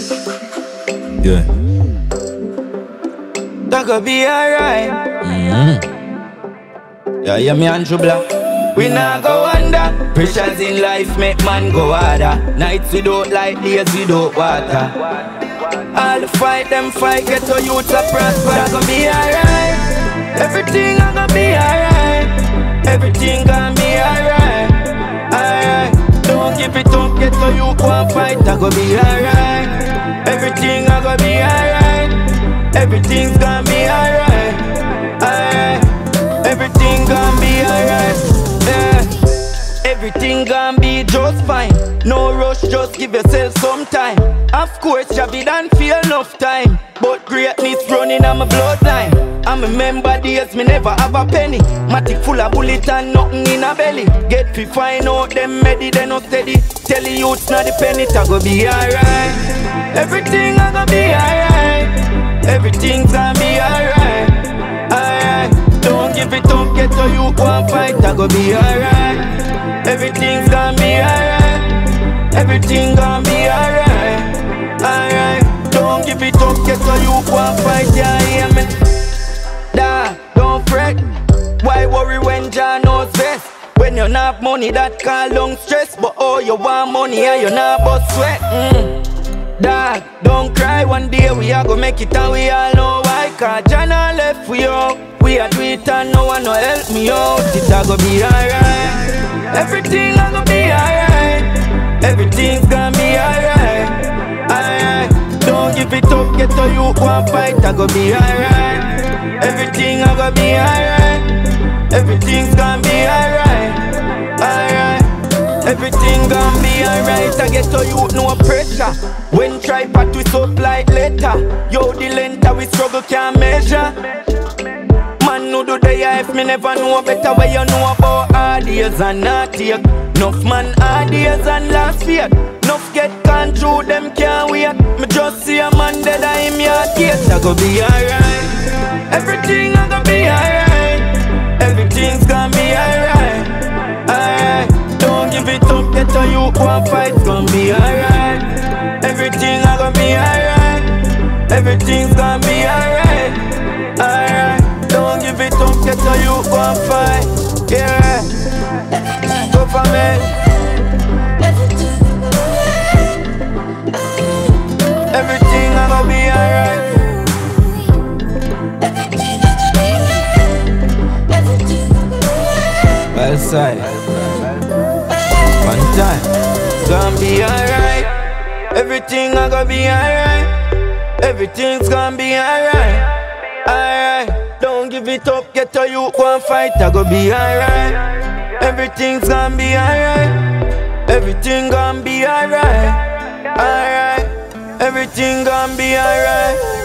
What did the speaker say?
Yeah. That could be alright. Yeah, me Andrew Black. We not go under. Pressures in life make man go harder. Nights without light, days without water. All the fight, them fight, get to youth to prosper. That could be alright. Everything gonna be alright. Everything gonna be alright. Alright. Don't give it up, get to you one fight. That could be alright. Everything gonna be alright. Everything's gonna be alright. Alright. Everything gonna be alright. Yeah. Everything gonna be just fine. No rush, just give yourself some time. Of course, Javi don't feel enough time, but greatness running on my bloodline. I remember days me never have a penny. Matic full of bullet and nothing in a belly. Get fi find out them medi, they no steady. Tell the youths not the penny, it go be alright. Everything gonna be alright. Everything's gonna be alright. Alright. Don't give it up, get to you one fight, that go be alright. Everything's gonna be alright. Everything gonna be alright. Alright. Don't give it up, get to you one fight, yeah, hear me. Nah, don't fret. Why worry when Jah knows best? When you not have money, that call long stress. But oh, you want money and you not but sweat. Dog, don't cry, one day we are gonna make it and we all know why. Cause Jah not left for you. We are do it and no one no help me out. It a go be alright. Everything a go be alright. Everything's gonna be alright. Alright. Don't give it up, get to you one fight, a go be alright. Everything a go be alright. Everything's gonna be alright. Alright. Everything gonna be alright. I get to you no pressure. When tripod we up like letter. Yo, the length we struggle can't measure. Man who do the if me never know better. Where you know about hard years and not take. Enough man hard years and last fear. Enough get gone through them can't wait. Me just see a man dead and him yard gate. I go be alright. Everything a go be alright. Everything's gonna be alright. Alright. Don't give it up, get to you one fight, gonna be alright. Everything a gonna be alright. Everything's gonna be alright. Alright. Don't give it up, get to you one fight. Yeah. Go for me. Everything a gonna be alright. Well side. One time. Gonna be alright. Everything a gonna be alright. Everything's gonna be alright. Alright. Don't give it up, get to you one fight, I go be alright. Everything's gonna be alright. Everything gonna be alright. Alright. Everything gonna be alright.